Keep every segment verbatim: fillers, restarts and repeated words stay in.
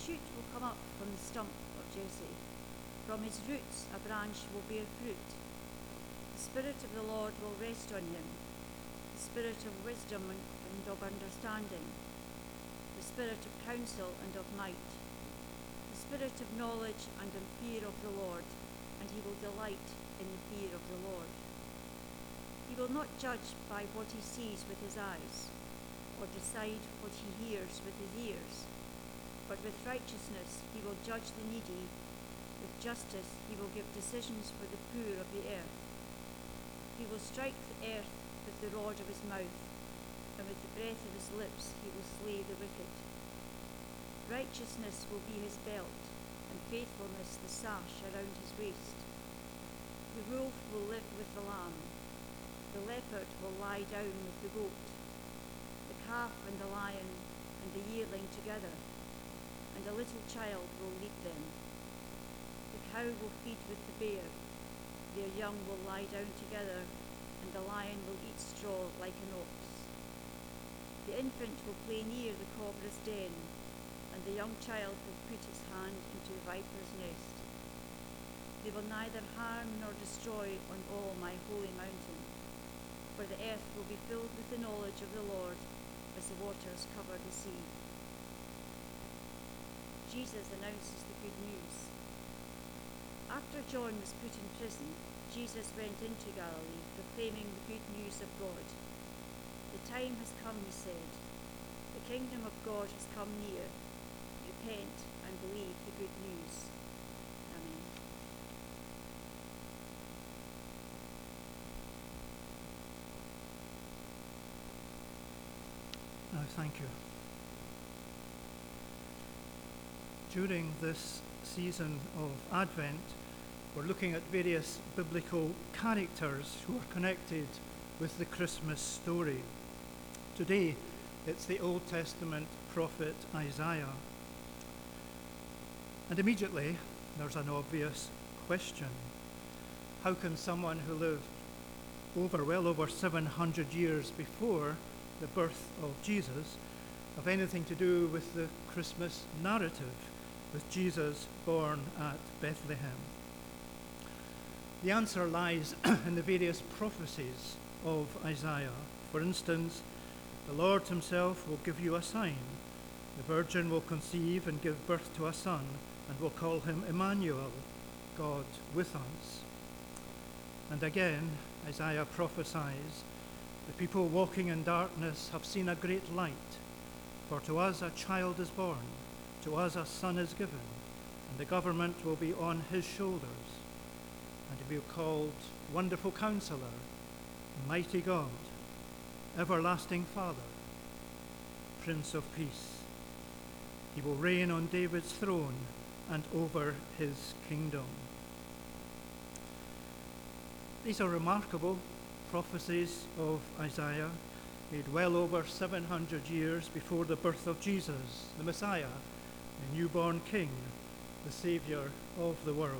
shoot will come up from the stump of Jesse. From his roots a branch will bear fruit. The Spirit of the Lord will rest on him, the Spirit of wisdom and of understanding, the Spirit of counsel and of might, the Spirit of knowledge and of fear of the Lord, and he will delight in the fear of the Lord. He will not judge by what he sees with his eyes, or decide what he hears with his ears, but with righteousness he will judge the needy, with justice he will give decisions for the poor of the earth. He will strike the earth with the rod of his mouth, and with the breath of his lips he will slay the wicked. Righteousness will be his belt, and faithfulness the sash around his waist. The wolf will live with the lamb, the leopard will lie down with the goat, the calf and the lion and the yearling together, and a little child will lead them. The cow will feed with the bear, their young will lie down together, and the lion will eat straw like an ox. The infant will play near the cobra's den, and the young child will put his hand into the viper's nest. They will neither harm nor destroy on all my holy mountain, for the earth will be filled with the knowledge of the Lord as the waters cover the sea. Jesus announces the good news. After John was put in prison, Jesus went into Galilee, proclaiming the good news of God. The time has come, he said. The kingdom of God has come near. Repent and believe the good news. Amen. No, thank you. During this season of Advent, we're looking at various biblical characters who are connected with the Christmas story. Today, it's the Old Testament prophet Isaiah. And immediately, there's an obvious question. How can someone who lived over, well over seven hundred years before the birth of Jesus have anything to do with the Christmas narrative, with Jesus born at Bethlehem? The answer lies in the various prophecies of Isaiah. For instance, the Lord himself will give you a sign. The virgin will conceive and give birth to a son, and will call him Emmanuel, God with us. And again, Isaiah prophesies, the people walking in darkness have seen a great light. For to us a child is born, to us a son is given, and the government will be on his shoulders. And he will be called Wonderful Counselor, Mighty God, Everlasting Father, Prince of Peace. He will reign on David's throne and over his kingdom. These are remarkable prophecies of Isaiah, made well over seven hundred years before the birth of Jesus, the Messiah, the newborn King, the Saviour of the world.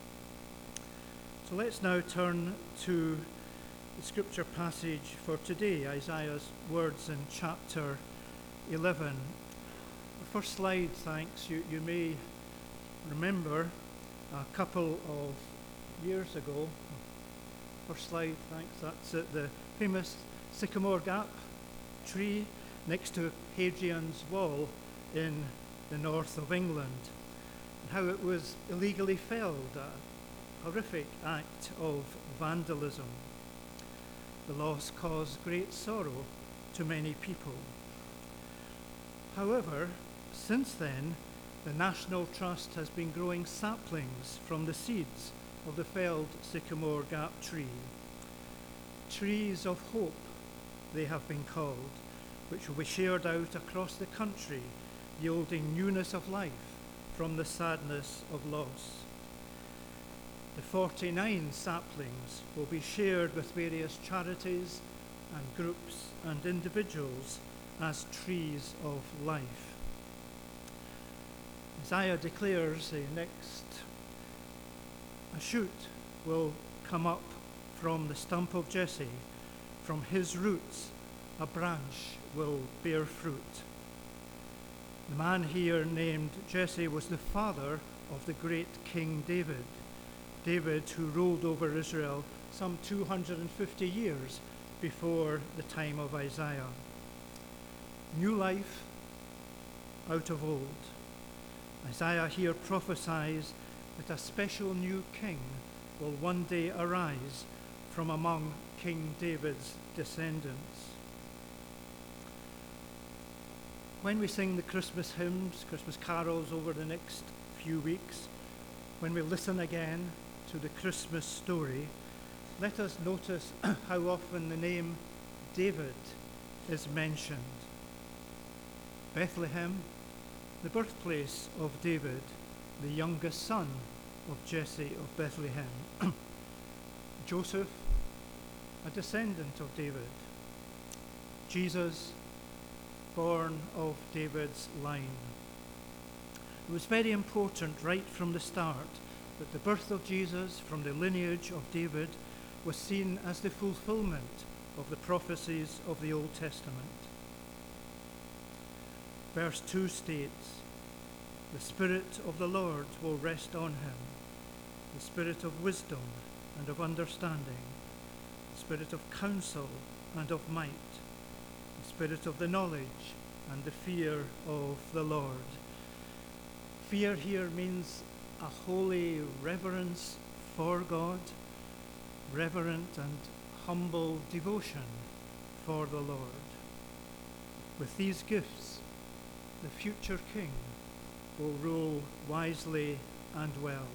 So let's now turn to the scripture passage for today, Isaiah's words in chapter eleven. The first slide, thanks, you, you may remember a couple of years ago. First slide, thanks, that's at the famous Sycamore Gap tree next to Hadrian's Wall in the north of England, and how it was illegally felled, a horrific act of vandalism. The loss caused great sorrow to many people. However, since then, the National Trust has been growing saplings from the seeds of the felled Sycamore Gap tree. Trees of hope, they have been called, which will be shared out across the country, yielding newness of life from the sadness of loss. The forty-nine saplings will be shared with various charities and groups and individuals as trees of life. Isaiah declares the next, a shoot will come up from the stump of Jesse. From his roots, a branch will bear fruit. The man here named Jesse was the father of the great King David. David, who ruled over Israel some two hundred fifty years before the time of Isaiah. New life out of old. Isaiah here prophesies that a special new king will one day arise from among King David's descendants. When we sing the Christmas hymns, Christmas carols over the next few weeks, when we listen again to the Christmas story, let us notice how often the name David is mentioned. Bethlehem, the birthplace of David, the youngest son of Jesse of Bethlehem. Joseph, a descendant of David. Jesus, born of David's line. It was very important right from the start that the birth of Jesus from the lineage of David was seen as the fulfillment of the prophecies of the Old Testament. Verse two states, "The Spirit of the Lord will rest on him, the Spirit of wisdom and of understanding, the Spirit of counsel and of might, the Spirit of the knowledge and the fear of the Lord." Fear here means a holy reverence for God, reverent and humble devotion for the Lord. With these gifts, the future king will rule wisely and well.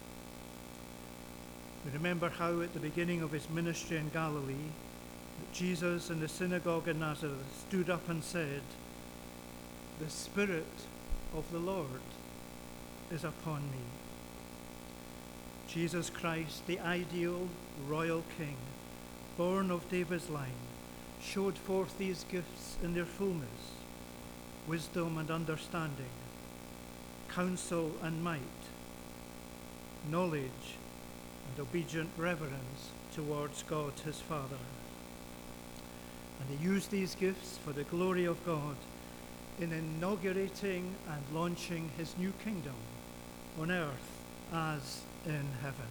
We remember how at the beginning of his ministry in Galilee, that Jesus in the synagogue in Nazareth stood up and said, "The Spirit of the Lord is upon me." Jesus Christ, the ideal royal king, born of David's line, showed forth these gifts in their fullness: wisdom and understanding, counsel and might, knowledge and obedient reverence towards God his Father. And he used these gifts for the glory of God in inaugurating and launching his new kingdom on earth as in heaven.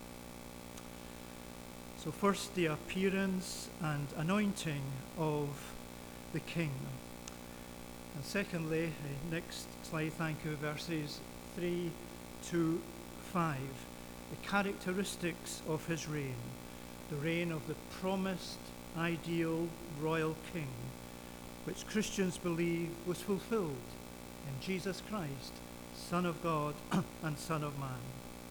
So first, the appearance and anointing of the king. And secondly, next slide, thank you, verses three to five, the characteristics of his reign, the reign of the promised ideal royal king, which Christians believe was fulfilled in Jesus Christ, Son of God and Son of Man.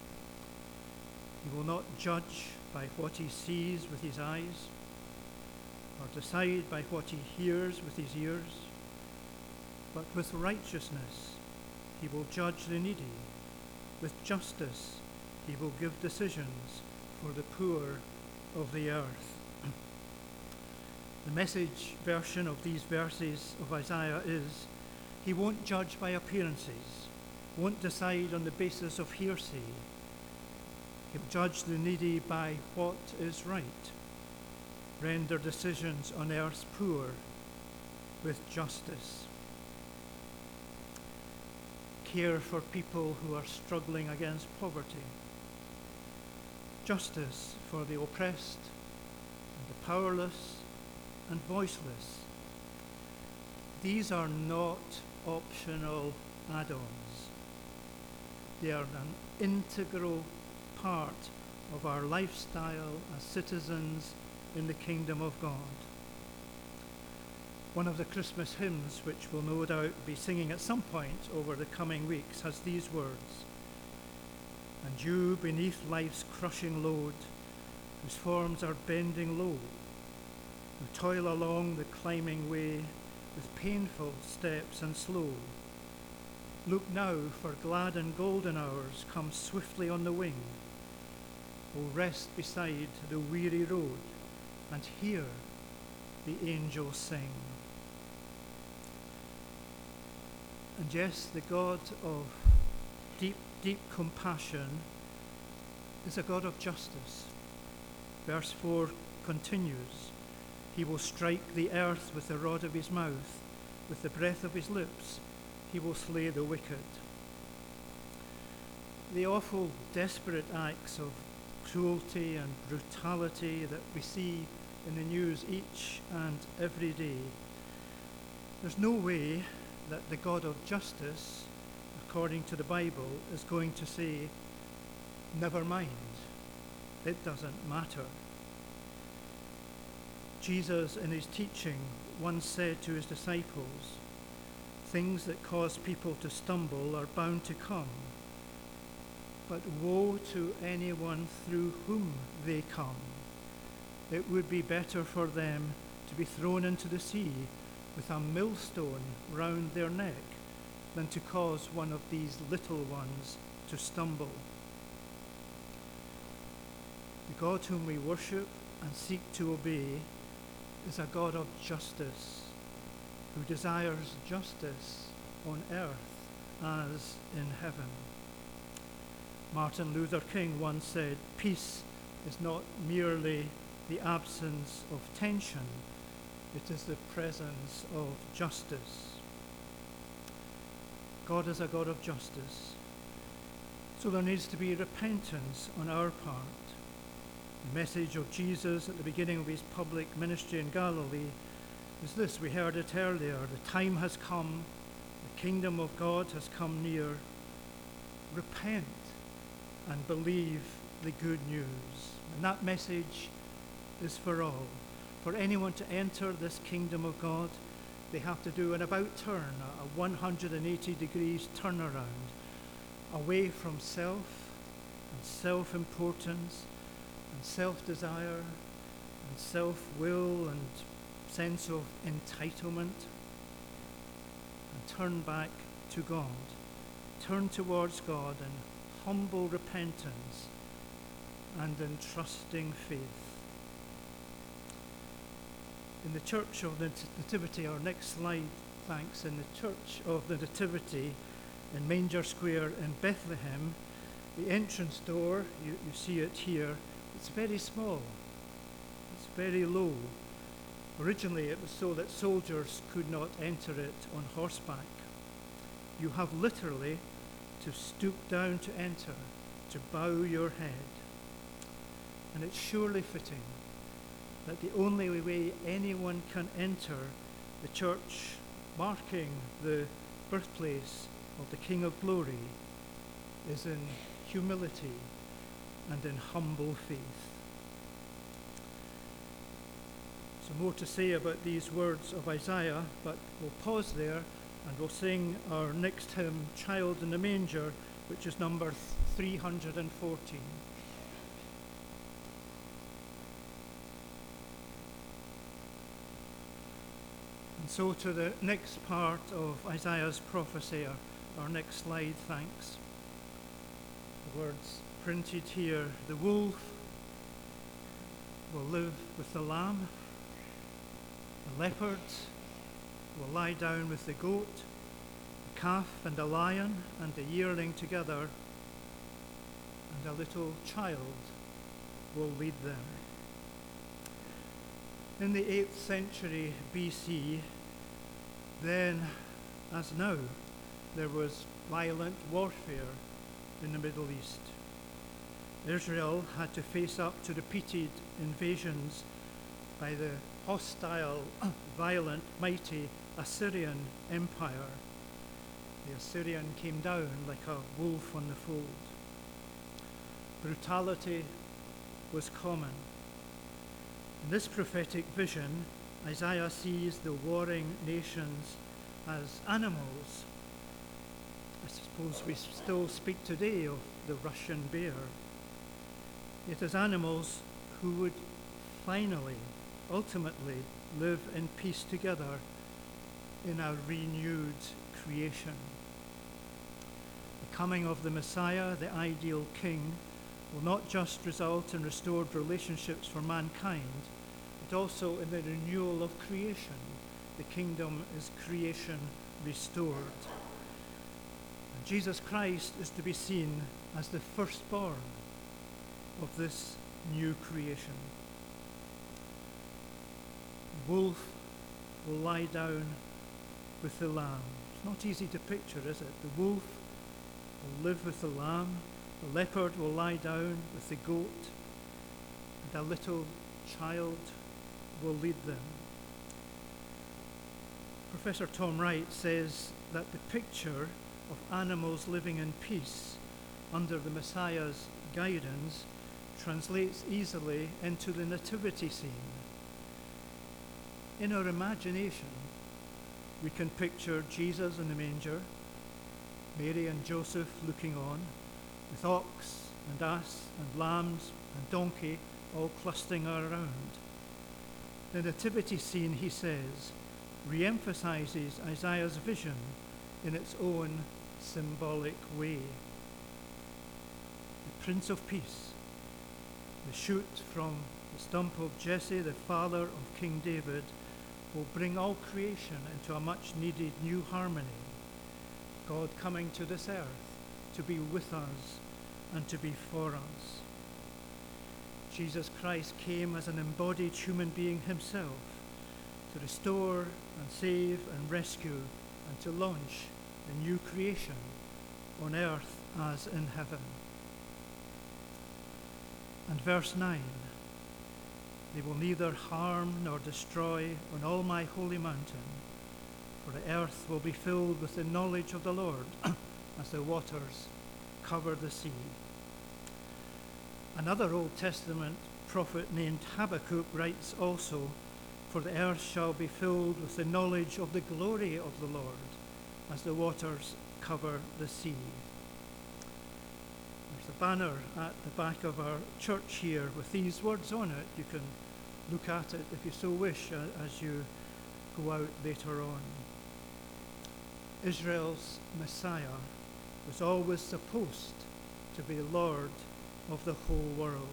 He will not judge by what he sees with his eyes, or decide by what he hears with his ears, but with righteousness he will judge the needy. With justice he will give decisions for the poor of the earth. The Message version of these verses of Isaiah is, he won't judge by appearances, won't decide on the basis of hearsay. He'll judge the needy by what is right, render decisions on earth's poor with justice, care for people who are struggling against poverty, justice for the oppressed and the powerless and voiceless. These are not optional add-ons. They are an integral part of our lifestyle as citizens in the kingdom of God. One of the Christmas hymns, which we'll no doubt be singing at some point over the coming weeks, has these words: "And you beneath life's crushing load, whose forms are bending low, who toil along the climbing way with painful steps and slow, look now, for glad and golden hours come swiftly on the wing. O rest beside the weary road and hear the angels sing." And yes, the God of deep, deep compassion is a God of justice. Verse four continues, "He will strike the earth with the rod of his mouth, with the breath of his lips he will slay the wicked. The awful, desperate acts of cruelty and brutality that we see in the news each and every day, there's no way that the God of justice, according to the Bible, is going to say, never mind, it doesn't matter. Jesus, in his teaching, once said to his disciples, things that cause people to stumble are bound to come, but woe to anyone through whom they come. It would be better for them to be thrown into the sea with a millstone round their neck than to cause one of these little ones to stumble. The God whom we worship and seek to obey is a God of justice, who desires justice on earth as in heaven. Martin Luther King once said, peace is not merely the absence of tension, it is the presence of justice. God is a God of justice, so there needs to be repentance on our part. The message of Jesus at the beginning of his public ministry in Galilee is this. We heard it earlier. The time has come. The kingdom of God has come near. Repent and believe the good news. And that message is for all. For anyone to enter this kingdom of God, they have to do an about turn, a one hundred eighty degrees turnaround, away from self and self-importance and self-desire and self-will and sense of entitlement, and turn back to God. Turn towards God in humble repentance and in trusting faith. In the Church of the Nativity, our next slide, thanks, in the Church of the Nativity in Manger Square in Bethlehem, the entrance door, you, you see it here, it's very small, it's very low. Originally it was so that soldiers could not enter it on horseback. You have literally to stoop down to enter, to bow your head. And it's surely fitting that the only way anyone can enter the church marking the birthplace of the King of Glory is in humility and in humble faith. So more to say about these words of Isaiah, but we'll pause there and we'll sing our next hymn, Child in the Manger, which is number three hundred fourteen. And so to the next part of Isaiah's prophecy, our, our next slide, thanks. The words printed here, the wolf will live with the lamb, the leopard will lie down with the goat, the calf and the lion and the yearling together, and a little child will lead them. In the eighth century B C, then as now, there was violent warfare in the Middle East. Israel had to face up to repeated invasions by the hostile, violent, mighty Assyrian Empire. The Assyrian came down like a wolf on the fold. Brutality was common. In this prophetic vision, Isaiah sees the warring nations as animals. I suppose we still speak today of the Russian bear. Yet as animals who would finally, ultimately, live in peace together in a renewed creation. The coming of the Messiah, the ideal king, will not just result in restored relationships for mankind, but also in the renewal of creation. The kingdom is creation restored. And Jesus Christ is to be seen as the firstborn of this new creation. The wolf will lie down with the lambs. It's not easy to picture, is it? The wolf will live with the lamb, the leopard will lie down with the goat, and a little child will lead them. Professor Tom Wright says that the picture of animals living in peace under the Messiah's guidance translates easily into the nativity scene. In our imagination, we can picture Jesus in the manger, Mary and Joseph looking on, with ox and ass and lambs and donkey all clustering around. The nativity scene, he says, re-emphasizes Isaiah's vision in its own symbolic way. The Prince of Peace, the shoot from the stump of Jesse, the father of King David, will bring all creation into a much-needed new harmony. God coming to this earth to be with us and to be for us. Jesus Christ came as an embodied human being himself to restore and save and rescue and to launch a new creation on earth as in heaven. And verse nine, they will neither harm nor destroy on all my holy mountain, for the earth will be filled with the knowledge of the Lord as the waters cover the sea. Another Old Testament prophet named Habakkuk writes also, for the earth shall be filled with the knowledge of the glory of the Lord as the waters cover the sea. There's a banner at the back of our church here with these words on it. You can look at it if you so wish as you go out later on. Israel's Messiah was always supposed to be Lord of the whole world.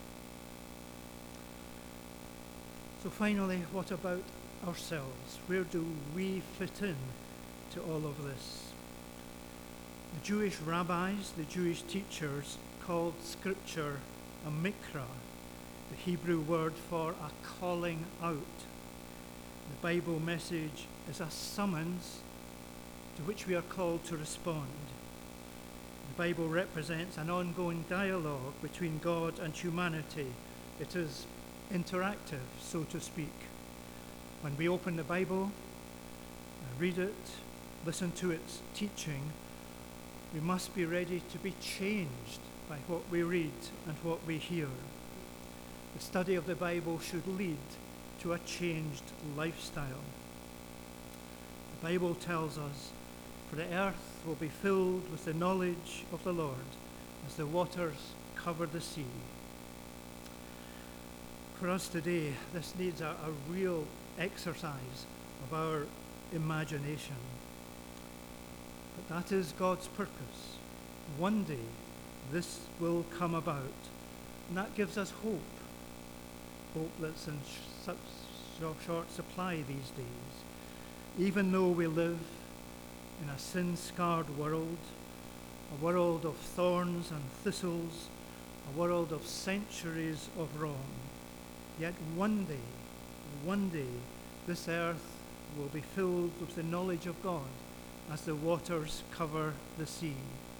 So finally, what about ourselves? Where do we fit in to all of this? The Jewish rabbis, the Jewish teachers, called Scripture a mikra, the Hebrew word for a calling out. The Bible message is a summons to which we are called to respond. The Bible represents an ongoing dialogue between God and humanity. It is interactive, so to speak. When we open the Bible, read it, listen to its teaching, we must be ready to be changed by what we read and what we hear. The study of the Bible should lead to a changed lifestyle. The Bible tells us, for the earth will be filled with the knowledge of the Lord as the waters cover the sea. For us today, this needs a, a real exercise of our imagination. But that is God's purpose. One day, this will come about. And that gives us hope. Hope that's in sh- such short supply these days. Even though we live in a sin-scarred world, a world of thorns and thistles, a world of centuries of wrong, yet one day, one day, this earth will be filled with the knowledge of God as the waters cover the sea.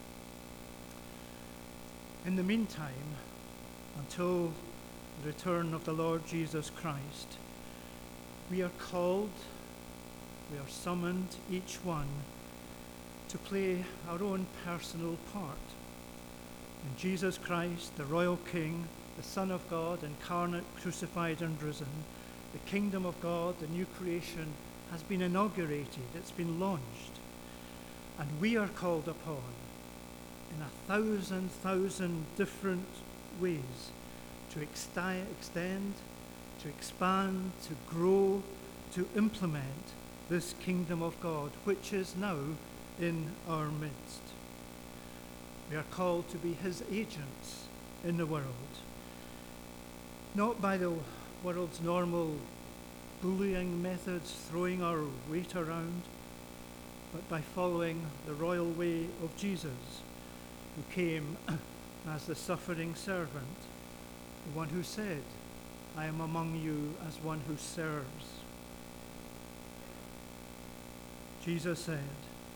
In the meantime, until the return of the Lord Jesus Christ, we are called, we are summoned, each one, to play our own personal part. In Jesus Christ, the royal King, the Son of God, incarnate, crucified and risen, the kingdom of God, the new creation, has been inaugurated, it's been launched. And we are called upon in a thousand, thousand different ways to exti- extend, to expand, to grow, to implement this kingdom of God, which is now in our midst. We are called to be his agents in the world, not by the world's normal bullying methods, throwing our weight around, but by following the royal way of Jesus, who came as the suffering servant, the one who said, I am among you as one who serves. Jesus said,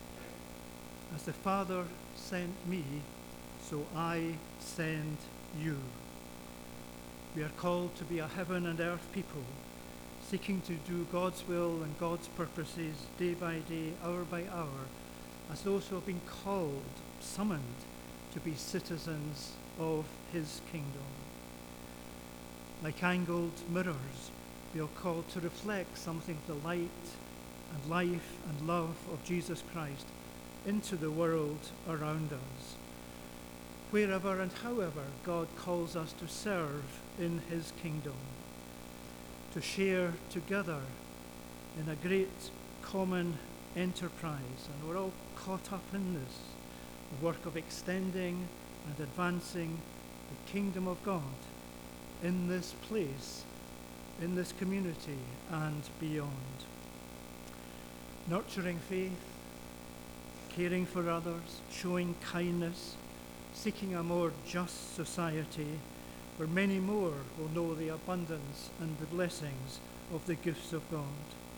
As the Father sent me, so I send you. We are called to be a heaven and earth people, seeking to do God's will and God's purposes day by day, hour by hour, as those who have been called, summoned to be citizens of his kingdom. Like angled mirrors, we are called to reflect something of the light and life and love of Jesus Christ into the world around us. Wherever and however God calls us to serve in his kingdom, to share together in a great common enterprise. And we're all caught up in this, the work of extending and advancing the kingdom of God in this place, in this community and beyond. Nurturing faith, caring for others, showing kindness, seeking a more just society where many more will know the abundance and the blessings of the gifts of God.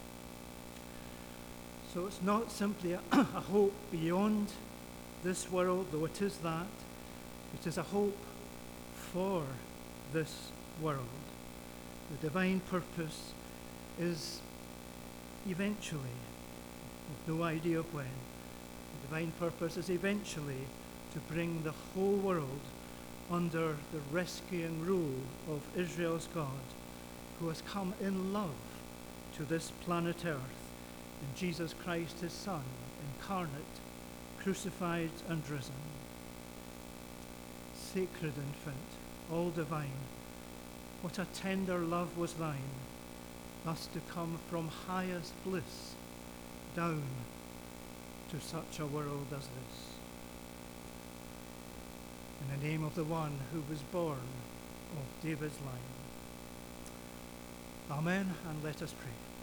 So it's not simply a, a hope beyond this world, though it is that. It is a hope for this world. The divine purpose is eventually, with no idea of when, the divine purpose is eventually to bring the whole world under the rescuing rule of Israel's God, who has come in love to this planet Earth in Jesus Christ, his Son, incarnate, crucified and risen. Sacred infant, all divine, what a tender love was thine, thus to come from highest bliss down to such a world as this. In the name of the one who was born of David's line. Amen, and let us pray.